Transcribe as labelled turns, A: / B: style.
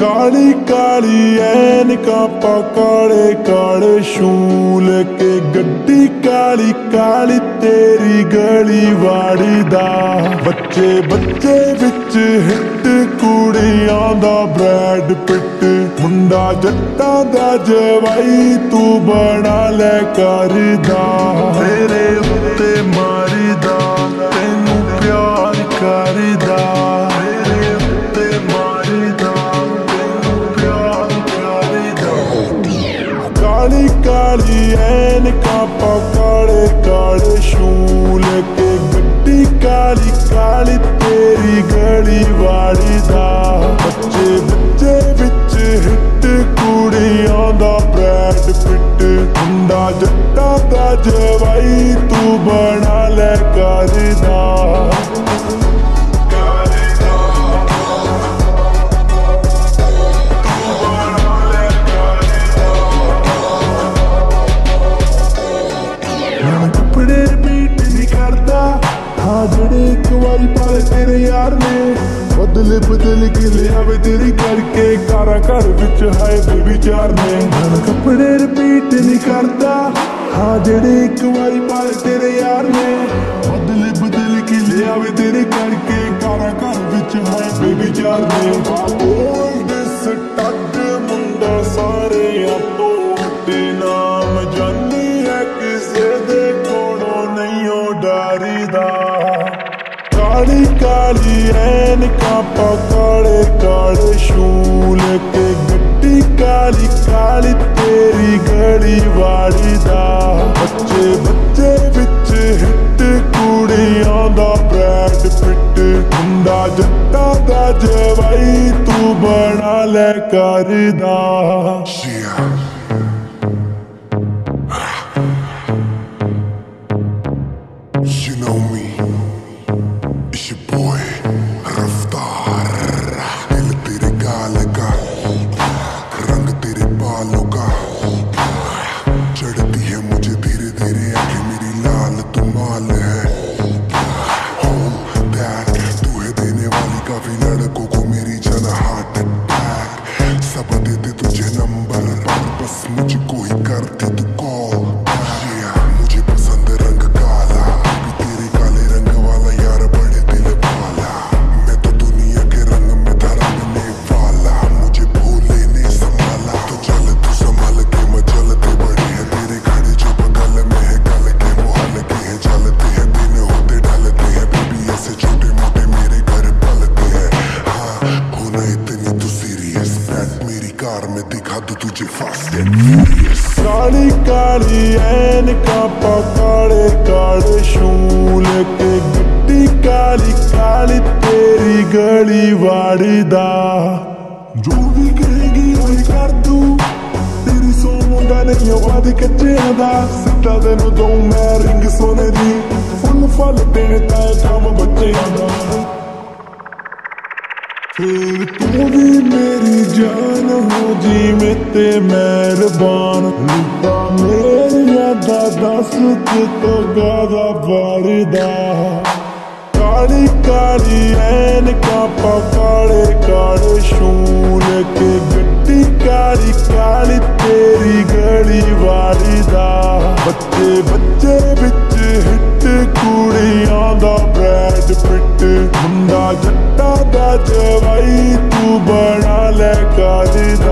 A: काली काली ऐनकां पा काले काले शूल के गड्डी काली काली तेरी गली वाड़ी दा बच्चे बच्चे विच हिट कुड़ियां दा ब्रैड पिट मुंडा जट्टां दा जवाई तू बना ले करदा तेरे उत्ते मारीदा तैनू प्यार करदा काली काली ऐनकां पा काले काले शूल के गड्डी काली काली तेरी गली वाड़ी दा बच्चे बच्चे विच हिट कुड़ियां दा ब्रैड पिट मुंडा जट्टां दा जवाई तू बना ले करदा कपड़े रिपीट नहीं करता हाँ जेड़े एक बारी पाले तेरे यार ने बदल बदल के ले आवे तेरी करके कारा घर विच हाय बेबी चार ने कपड़े रिपीट नहीं करता हाँ जेड़े एक बारी पाले तेरे यार ने बदल बदल के ले आवे तेरे करके कारा घर विच हाय बेबी चार ने ओल्ड स्टड मुंडा सारे तो ते नाम जानी है किसे दे काली काली ऐनकां पा काले काले शूल के गड्डी काली काली तेरी गली वाड़ी दा बच्चे बच्चे विच हिट कुड़ियां दा ब्रैड पिट मुंडा जट्टां दा जवाई तू बना ले करदा
B: You know me, it's your boy रफ्तार दिल तेरे गाल का रंग तेरे बालों का चढ़ती है मुझे धीरे धीरे आंखें मेरी लाल तू माल है Hold that तू है देने वाली काफी लड़कों को मेरी जान हार्ट अटैक सब देते तुझे नंबर बस मुझको ही करती तू कॉल मुझे पसंद रंग काला तेरे काले रंग वाला यार बड़े दिल वाला मैं तो दुनिया के रंग में था रंगने वाला मुझे भूले ने संभाला तो चल तू संभाल के मचलते बड़े हैं तेरे घड़े जो बगल में है गल के वो हल्के हैं चलते हैं दिन होते ढलते हैं बेबी ऐसे छोटे मोटे मेरे घर पलते हैं हाँ होना इतनी तू सीरियस बैठ मेरी कार में दिखा दूं तुझे फास्ट एंड फ्यूरियस
A: काली काली ऐनकां पा काले काले शूल के गड्डी काली काली तेरी गली वाड़ी दा जो भी कहेगी वही कर दूं तेरी सो मुंडा नहीं आवाज कच्चे दा सिद्धा तेनू दूं मैं रिंग सोने दी फुल फल देता काम बच्चे दा फिर तू भी मेरी जान हो जी में ते मेहरबान लुटा मेरी यादा दस तो गादा बारदा काली काली ऐनकां पा काले काले शूल के गड्डी काली काली तेरी गली वाड़ी दा बच्चे बच्चे विच हिट कुड़ियां दा ब्रैड पिट मुंडा जट्टां दा जवाई तू बना ले करदा